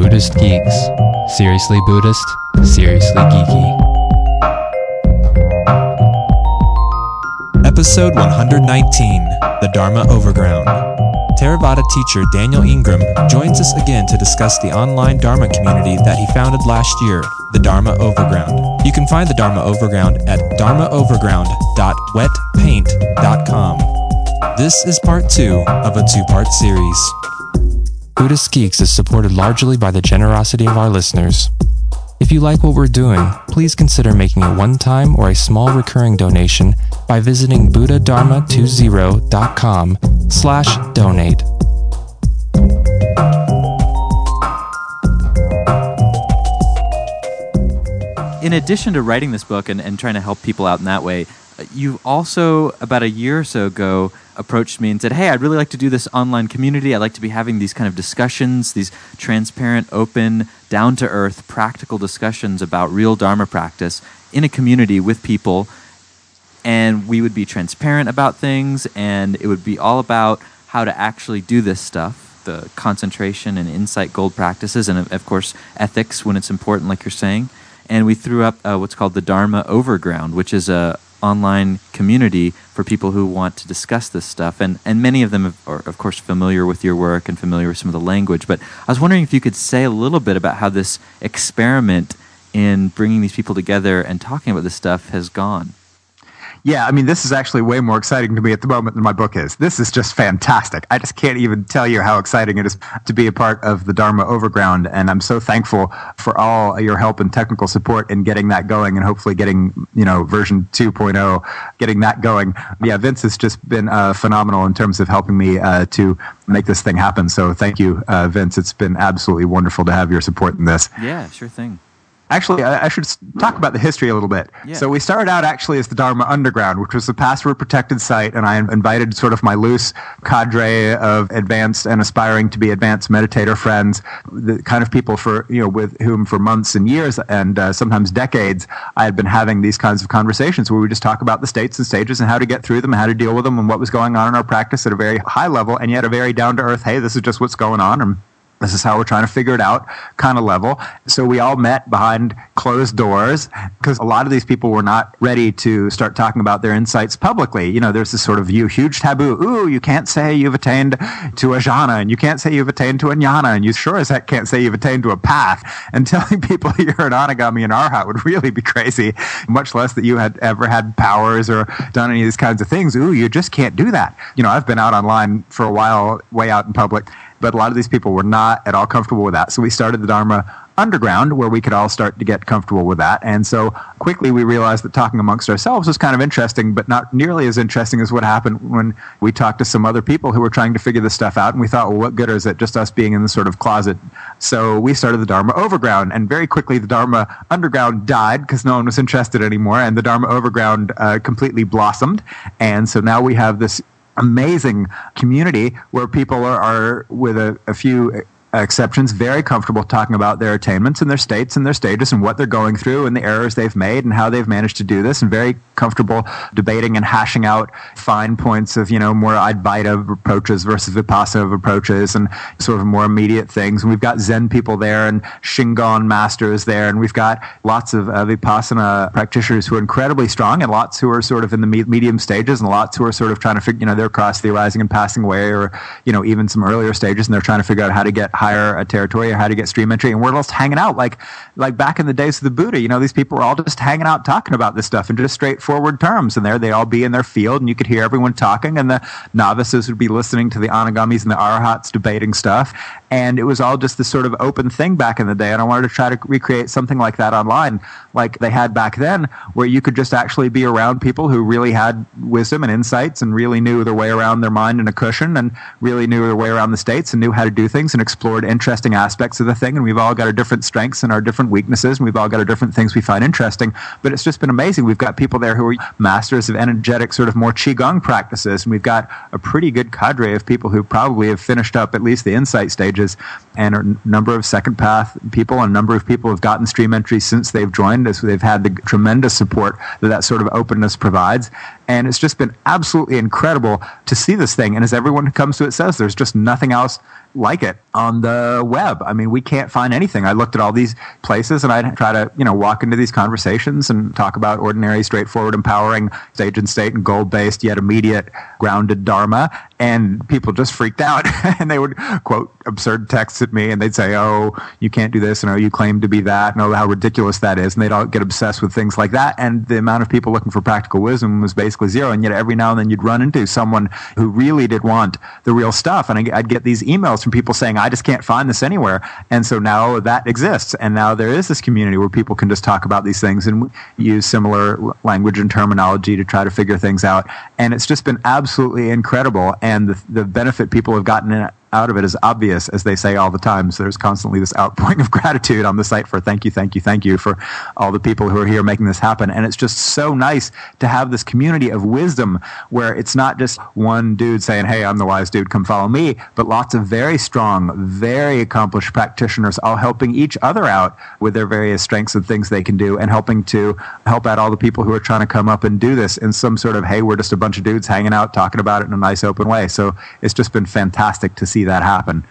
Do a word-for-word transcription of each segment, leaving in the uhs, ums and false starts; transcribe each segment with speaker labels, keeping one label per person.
Speaker 1: Buddhist Geeks. Seriously Buddhist, seriously geeky.
Speaker 2: Episode one hundred nineteen, The Dharma Overground. Theravada teacher Daniel Ingram joins us again to discuss the online Dharma community that he founded last year, the Dharma Overground. You can find the Dharma Overground at dharma overground dot wet paint dot com. This is part two of a two-part series.
Speaker 1: Buddhist Geeks is supported largely by the generosity of our listeners. If you like what we're doing, please consider making a one-time or a small recurring donation by visiting buddha dharma twenty dot com slash donate.
Speaker 3: In addition to writing this book and, and trying to help people out in that way, you also, about a year or so ago, approached me and said, hey, I'd really like to do this online community. I'd like to be having these kind of discussions, these transparent, open, down-to-earth, practical discussions about real Dharma practice in a community with people. And we would be transparent about things, and it would be all about how to actually do this stuff, the concentration and insight gold practices, and of course, ethics when it's important, like you're saying. And we threw up uh, what's called the Dharma Overground, which is a online community for people who want to discuss this stuff. And, and many of them are, of course, familiar with your work and familiar with some of the language. But I was wondering if you could say a little bit about how this experiment in bringing these people together and talking about this stuff has gone.
Speaker 4: Yeah, I mean, this is actually way more exciting to me at the moment than my book is. This is just fantastic. I just can't even tell you how exciting it is to be a part of the Dharma Overground, and I'm so thankful for all your help and technical support in getting that going and hopefully getting, you know, version two point oh, getting that going. Yeah, Vince has just been uh, phenomenal in terms of helping me uh, to make this thing happen, so thank you, uh, Vince. It's been absolutely wonderful to have your support in this.
Speaker 3: Yeah, sure thing.
Speaker 4: Actually, I should talk about the history a little bit.
Speaker 3: Yeah.
Speaker 4: So we started out actually as the Dharma Underground, which was a password-protected site, and I invited sort of my loose cadre of advanced and aspiring to be advanced meditator friends, the kind of people for you know with whom for months and years and uh, sometimes decades I had been having these kinds of conversations where we just talk about the states and stages and how to get through them, and how to deal with them, and what was going on in our practice at a very high level, and yet a very down-to-earth, hey, this is just what's going on, and this is how we're trying to figure it out kind of level. So we all met behind closed doors because a lot of these people were not ready to start talking about their insights publicly. You know, there's this sort of view, huge taboo. Ooh, you can't say you've attained to a jhana, and you can't say you've attained to a jnana, and you sure as heck can't say you've attained to a path. And telling people you're an anagami and arhat would really be crazy, much less that you had ever had powers or done any of these kinds of things. Ooh, you just can't do that. You know, I've been out online for a while, way out in public, but a lot of these people were not at all comfortable with that. So we started the Dharma Underground, where we could all start to get comfortable with that. And so quickly we realized that talking amongst ourselves was kind of interesting, but not nearly as interesting as what happened when we talked to some other people who were trying to figure this stuff out. And we thought, well, what good is it just us being in the sort of closet? So we started the Dharma Overground, and very quickly the Dharma Underground died because no one was interested anymore, and the Dharma Overground uh, completely blossomed. And so now we have this amazing community where people are, are with a, a few exceptions, very comfortable talking about their attainments and their states and their stages and what they're going through and the errors they've made and how they've managed to do this, and very comfortable debating and hashing out fine points of, you know, more Advaita approaches versus Vipassana approaches and sort of more immediate things. And we've got Zen people there and Shingon masters there, and we've got lots of uh, Vipassana practitioners who are incredibly strong, and lots who are sort of in the me- medium stages, and lots who are sort of trying to figure, you know, they're across the arising and passing away, or, you know, even some earlier stages, and they're trying to figure out how to get higher a territory or how to get stream entry, and we're just hanging out like like back in the days of the Buddha. You know, these people were all just hanging out talking about this stuff in just straightforward terms, and there they all be in their field, and you could hear everyone talking, and the novices would be listening to the anagamis and the arhats debating stuff, and it was all just this sort of open thing back in the day. And I wanted to try to recreate something like that online, like they had back then, where you could just actually be around people who really had wisdom and insights and really knew their way around their mind in a cushion, and really knew their way around the states and knew how to do things and explored interest interesting aspects of the thing, and we've all got our different strengths and our different weaknesses, and we've all got our different things we find interesting, but it's just been amazing. We've got people there who are masters of energetic sort of more Qigong practices, and we've got a pretty good cadre of people who probably have finished up at least the insight stages, and a number of second path people, and a number of people have gotten stream entry since they've joined us. They've had the tremendous support that that sort of openness provides, and it's just been absolutely incredible to see this thing. And as everyone who comes to it says, there's just nothing else like it on the web. I mean, we can't find anything. I looked at all these places and I'd try to, you know, walk into these conversations and talk about ordinary, straightforward, empowering, sage and state and goal-based, yet immediate, grounded Dharma. And people just freaked out and they would quote absurd texts at me and they'd say, oh, you can't do this and oh, you claim to be that and oh, how ridiculous that is. And they'd all get obsessed with things like that. And the amount of people looking for practical wisdom was basically zero. And yet every now and then you'd run into someone who really did want the real stuff. And I'd get these emails from people saying, I just can't find this anywhere. And so now that exists. And now there is this community where people can just talk about these things and use similar language and terminology to try to figure things out. And it's just been absolutely incredible. And the, the benefit people have gotten in, out of it is obvious, as they say all the time. So there's constantly this outpouring of gratitude on the site for thank you, thank you, thank you for all the people who are here making this happen. And it's just so nice to have this community of wisdom where it's not just one dude saying, hey, I'm the wise dude, come follow me, but lots of very strong, very accomplished practitioners all helping each other out with their various strengths and things they can do and helping to help out all the people who are trying to come up and do this in some sort of, hey, we're just a bunch of dudes hanging out, talking about it in a nice open way. So it's just been fantastic to see that happen.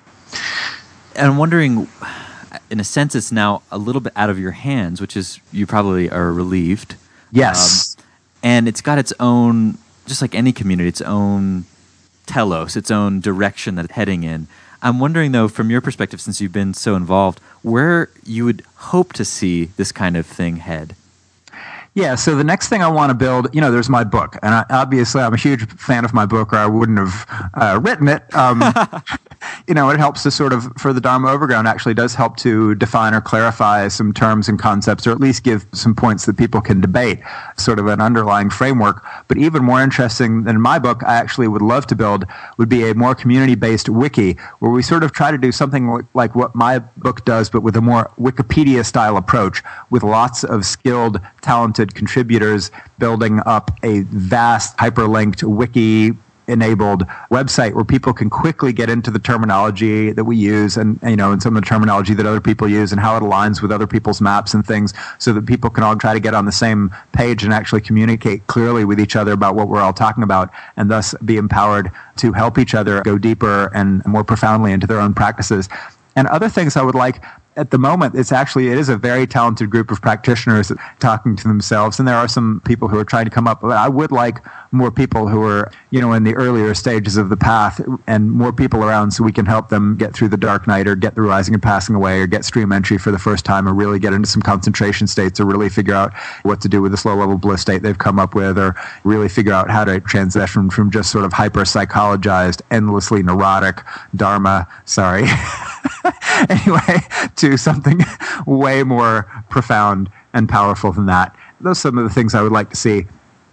Speaker 3: And I'm wondering, in a sense, it's now a little bit out of your hands, which is you probably are relieved.
Speaker 4: Yes.
Speaker 3: Um, and it's got its own, just like any community, its own telos, its own direction that it's heading in. I'm wondering, though, from your perspective, since you've been so involved, where you would hope to see this kind of thing head.
Speaker 4: Yeah, so the next thing I want to build, you know, there's my book. And I, obviously, I'm a huge fan of my book, or I wouldn't have uh, written it. Um, you know, it helps to sort of, for the Dharma Overground, actually does help to define or clarify some terms and concepts, or at least give some points that people can debate, sort of an underlying framework. But even more interesting than my book, I actually would love to build, would be a more community-based wiki, where we sort of try to do something like what my book does, but with a more Wikipedia-style approach, with lots of skilled, talented contributors building up a vast hyperlinked wiki enabled website where people can quickly get into the terminology that we use and, you know, and some of the terminology that other people use and how it aligns with other people's maps and things so that people can all try to get on the same page and actually communicate clearly with each other about what we're all talking about and thus be empowered to help each other go deeper and more profoundly into their own practices. And other things I would like at the moment, it's actually, it is a very talented group of practitioners talking to themselves, and there are some people who are trying to come up, but I would like more people who are, you know, in the earlier stages of the path and more people around so we can help them get through the dark night or get the rising and passing away or get stream entry for the first time or really get into some concentration states or really figure out what to do with this low-level bliss state they've come up with or really figure out how to transition from just sort of hyper-psychologized, endlessly neurotic Dharma, sorry, anyway, to something way more profound and powerful than that. Those are some of the things I would like to see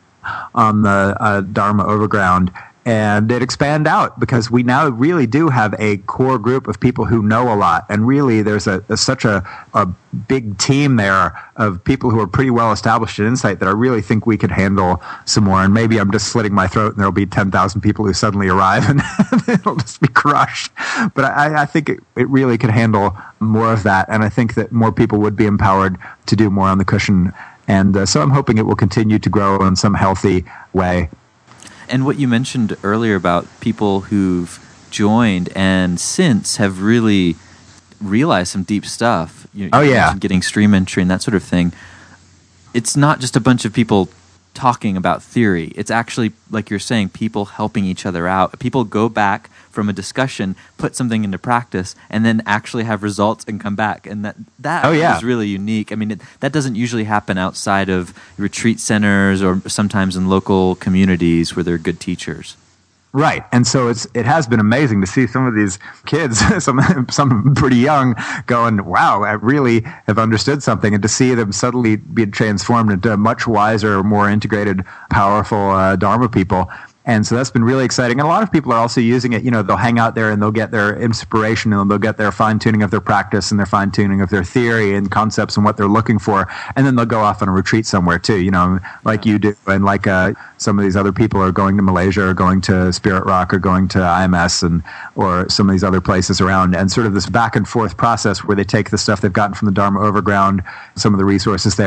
Speaker 4: on the uh, Dharma Overground. And it expand out because we now really do have a core group of people who know a lot. And really there's a, a such a, a big team there of people who are pretty well established in Insight that I really think we could handle some more. And maybe I'm just slitting my throat and there'll be ten thousand people who suddenly arrive and it'll just be crushed. But I, I think it, it really could handle more of that. And I think that more people would be empowered to do more on the cushion. And uh, so I'm hoping it will continue to grow in some healthy way.
Speaker 3: And what you mentioned earlier about people who've joined and since have really realized some deep stuff. You,
Speaker 4: oh,
Speaker 3: you
Speaker 4: yeah.
Speaker 3: Getting stream entry and that sort of thing. It's not just a bunch of people talking about theory. It's actually, like you're saying, people helping each other out. People go back from a discussion, put something into practice, and then actually have results and come back. And that that
Speaker 4: oh, yeah.
Speaker 3: is really unique. I mean, it, that doesn't usually happen outside of retreat centers or sometimes in local communities where there are good teachers.
Speaker 4: Right, and so it's it has been amazing to see some of these kids, some some pretty young, going, wow, I really have understood something, and to see them suddenly be transformed into much wiser, more integrated, powerful uh, Dharma people. And so that's been really exciting. And a lot of people are also using it. You know, they'll hang out there and they'll get their inspiration and they'll get their fine-tuning of their practice and their fine-tuning of their theory and concepts and what they're looking for. And then they'll go off on a retreat somewhere too, you know, like you do. And like uh, some of these other people are going to Malaysia or going to Spirit Rock or going to I M S and or some of these other places around. And sort of this back and forth process where they take the stuff they've gotten from the Dharma Overground, some of the resources there,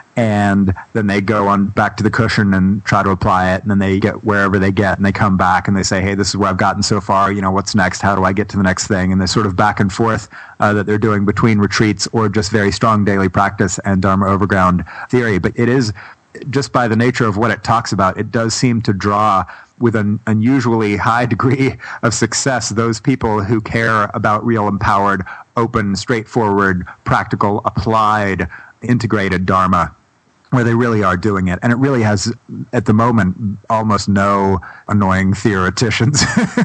Speaker 4: and then they go on back to the cushion and try to apply it, and then they get wherever they get, and they come back and they say, hey, this is where I've gotten so far, you know, what's next? How do I get to the next thing? And they're sort of back and forth uh, that they're doing between retreats or just very strong daily practice and Dharma Overground theory. But it is, just by the nature of what it talks about, it does seem to draw with an unusually high degree of success those people who care about real empowered, open, straightforward, practical, applied, integrated Dharma, where they really are doing it. And it really has, at the moment, almost no annoying theoreticians,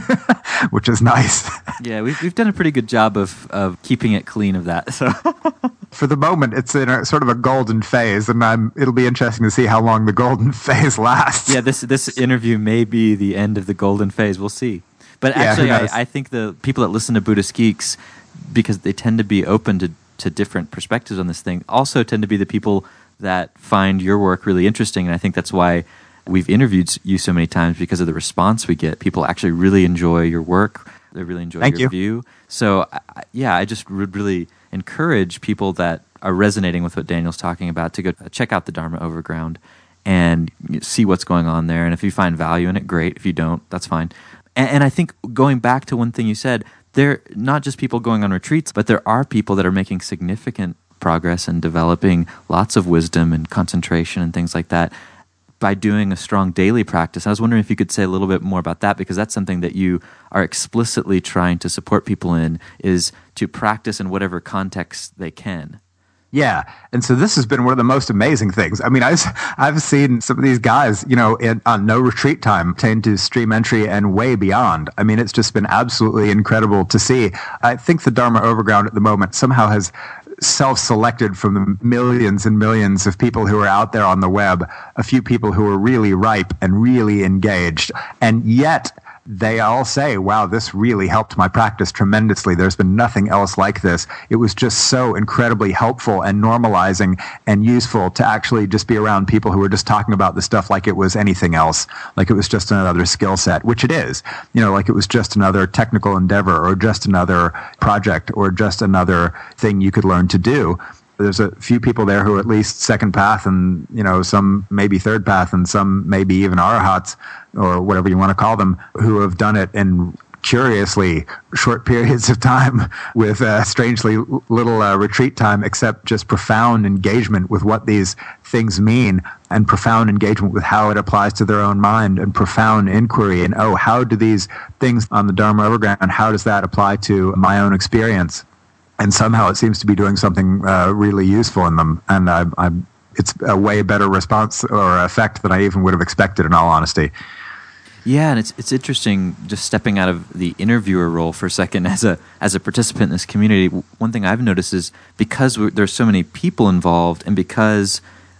Speaker 4: which is nice.
Speaker 3: Yeah, we've, we've done a pretty good job of, of keeping it clean of that. So
Speaker 4: for the moment, it's in a sort of a golden phase, and I'm, it'll be interesting to see how long the golden phase lasts.
Speaker 3: Yeah, this this interview may be the end of the golden phase. We'll see. But actually,
Speaker 4: yeah,
Speaker 3: I, I think the people that listen to Buddhist Geeks, because they tend to be open to, to different perspectives on this thing, also tend to be the people that find your work really interesting. And I think that's why we've interviewed you so many times, because of the response we get. People actually really enjoy your work. They really enjoy
Speaker 4: Thank
Speaker 3: your
Speaker 4: you.
Speaker 3: view. So, I, yeah, I just would really encourage people that are resonating with what Daniel's talking about to go check out the Dharma Overground and see what's going on there. And if you find value in it, great. If you don't, that's fine. And, and I think going back to one thing you said, they're not just people going on retreats, but there are people that are making significant progress and developing lots of wisdom and concentration and things like that by doing a strong daily practice. I was wondering if you could say a little bit more about that, because that's something that you are explicitly trying to support people in, is to practice in whatever context they can.
Speaker 4: Yeah, and so this has been one of the most amazing things. I mean, I've, I've seen some of these guys, you know, in, on no retreat time, attain to stream entry and way beyond. I mean, it's just been absolutely incredible to see. I think the Dharma Overground at the moment somehow has self-selected from the millions and millions of people who are out there on the web, a few people who are really ripe and really engaged. And yet they all say, wow, this really helped my practice tremendously. There's been nothing else like this. It was just so incredibly helpful and normalizing and useful to actually just be around people who were just talking about the stuff like it was anything else, like it was just another skill set, which it is, you know, like it was just another technical endeavor or just another project or just another thing you could learn to do. There's a few people there who are at least second path, and, you know, some maybe third path, and some maybe even arahats or whatever you want to call them, who have done it in curiously short periods of time with uh, strangely little uh, retreat time, except just profound engagement with what these things mean, and profound engagement with how it applies to their own mind, and profound inquiry, and, oh, how do these things on the Dharma Overground, how does that apply to my own experience? And somehow it seems to be doing something uh, really useful in them. And I, I, it's a way better response or effect than I even would have expected, in all honesty.
Speaker 3: Yeah, and it's it's interesting just stepping out of the interviewer role for a second as a as a participant in this community. One thing I've noticed is because we're, there's so many people involved, and because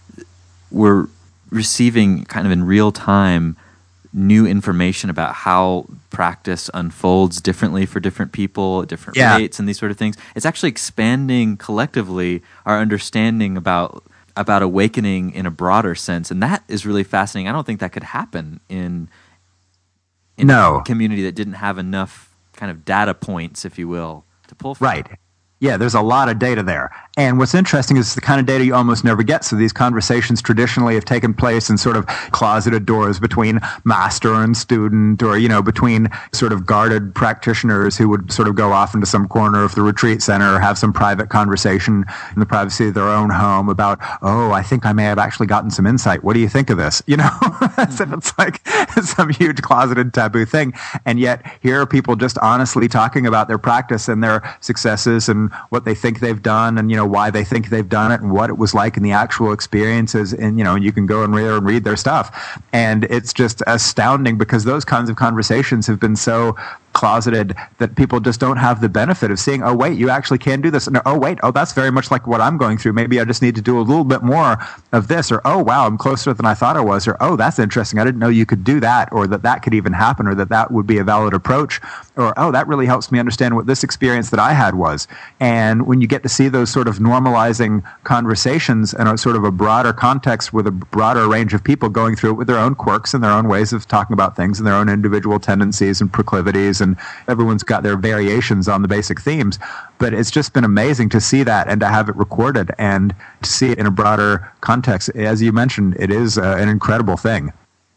Speaker 3: we're receiving kind of in real time new information about how practice unfolds differently for different people at different
Speaker 4: yeah.
Speaker 3: rates and these sort of things. It's actually expanding collectively our understanding about about awakening in a broader sense, and that is really fascinating. I don't think that could happen in in
Speaker 4: no.
Speaker 3: a community that didn't have enough kind of data points, if you will, to pull from.
Speaker 4: Right. Yeah, there's a lot of data there. And what's interesting is the kind of data you almost never get. So these conversations traditionally have taken place in sort of closeted doors between master and student, or, you know, between sort of guarded practitioners who would sort of go off into some corner of the retreat center or have some private conversation in the privacy of their own home about, oh, I think I may have actually gotten some insight. What do you think of this? You know, mm-hmm. It's like some huge closeted taboo thing. And yet here are people just honestly talking about their practice and their successes and what they think they've done, and, you know, why they think they've done it, and what it was like in the actual experiences. And, you know, you can go and read and read their stuff, and it's just astounding, because those kinds of conversations have been so closeted that people just don't have the benefit of seeing, oh, wait, you actually can do this. And, oh, wait, oh, that's very much like what I'm going through. Maybe I just need to do a little bit more of this. Or, oh, wow, I'm closer than I thought I was. Or, oh, that's interesting. I didn't know you could do that, or that that could even happen, or that that would be a valid approach. Or, oh, that really helps me understand what this experience that I had was. And when you get to see those sort of normalizing conversations in a sort of a broader context with a broader range of people going through it with their own quirks and their own ways of talking about things and their own individual tendencies and proclivities, and and everyone's got their variations on the basic themes. But it's just been amazing to see that and to have it recorded and to see it in a broader context. As you mentioned, it is uh, an incredible thing.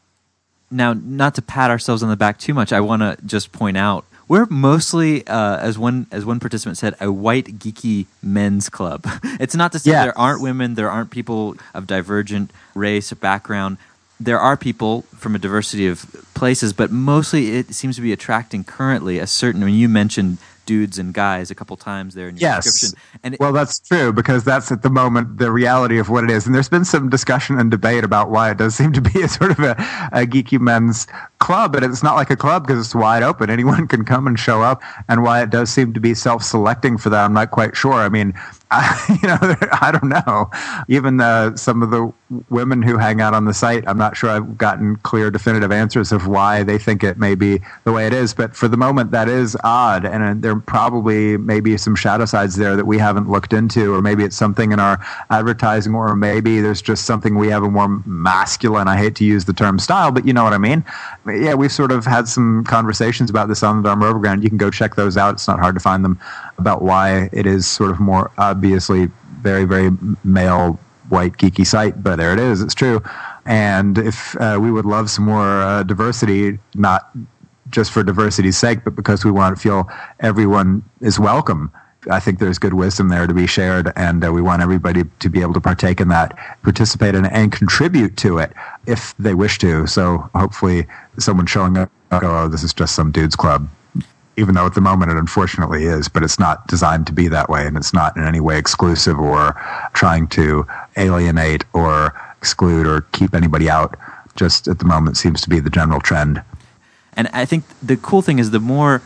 Speaker 3: Now, not to pat ourselves on the back too much, I want to just point out we're mostly, uh, as one as one participant said, a white geeky men's club. It's not to say
Speaker 4: yes.
Speaker 3: there aren't women, there aren't people of divergent race or background. There are people from a diversity of places, but mostly it seems to be attracting currently a certain. I mean, you mentioned dudes and guys a couple times there in your
Speaker 4: yes.
Speaker 3: description. And it,
Speaker 4: well, that's true, because that's at the moment the reality of what it is. And there's been some discussion and debate about why it does seem to be a sort of a, a geeky men's club, but it's not like a club because it's wide open. Anyone can come and show up. And why it does seem to be self-selecting for that, I'm not quite sure. I mean, I, you know, I don't know. Even uh, some of the women who hang out on the site, I'm not sure I've gotten clear, definitive answers of why they think it may be the way it is. But for the moment, that is odd. And uh, there probably maybe some shadow sides there that we haven't looked into, or maybe it's something in our advertising, or maybe there's just something we have a more masculine, I hate to use the term style, but you know what I mean? Yeah, we've sort of had some conversations about this on the Dharma Overground. You can go check those out. It's not hard to find them, about why it is sort of more obviously very, very male, white, geeky site. But there it is. It's true. And if uh, we would love some more uh, diversity, not just for diversity's sake, but because we want to feel everyone is welcome. I think there's good wisdom there to be shared, and uh, we want everybody to be able to partake in that, participate in it, and contribute to it if they wish to. So hopefully someone showing up, oh, this is just some dude's club, even though at the moment it unfortunately is, but it's not designed to be that way, and it's not in any way exclusive or trying to alienate or exclude or keep anybody out. Just at the moment seems to be the general trend.
Speaker 3: And I think the cool thing is the more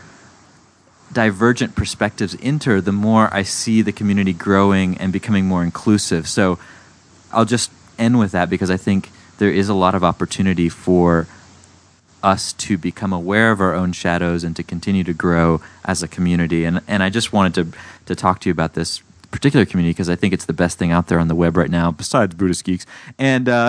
Speaker 3: divergent perspectives enter, the more I see the community growing and becoming more inclusive. So I'll just end with that, because I think there is a lot of opportunity for us to become aware of our own shadows and to continue to grow as a community. And and I just wanted to to talk to you about this particular community, because I think it's the best thing out there on the web right now, besides Buddhist Geeks. And uh,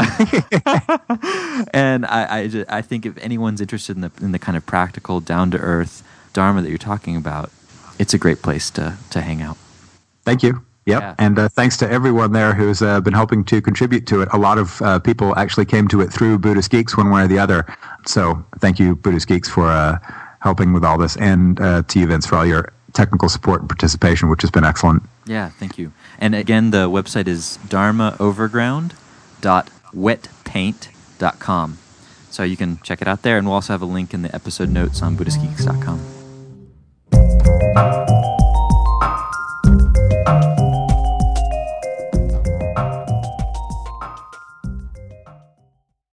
Speaker 3: and I I, just, I think if anyone's interested in the in the kind of practical, down to earth Dharma that you're talking about, it's a great place to to hang out.
Speaker 4: Thank you. Yep. Yeah. And uh, thanks to everyone there who's uh, been helping to contribute to it. A lot of uh, people actually came to it through Buddhist Geeks one way or the other. So thank you, Buddhist Geeks, for uh, helping with all this, and uh, to you, Vince, for all your technical support and participation, which has been excellent.
Speaker 3: Yeah, thank you. And again, the website is dharma overground dot wet paint dot com. So you can check it out there, and we'll also have a link in the episode notes on buddhist geeks dot com.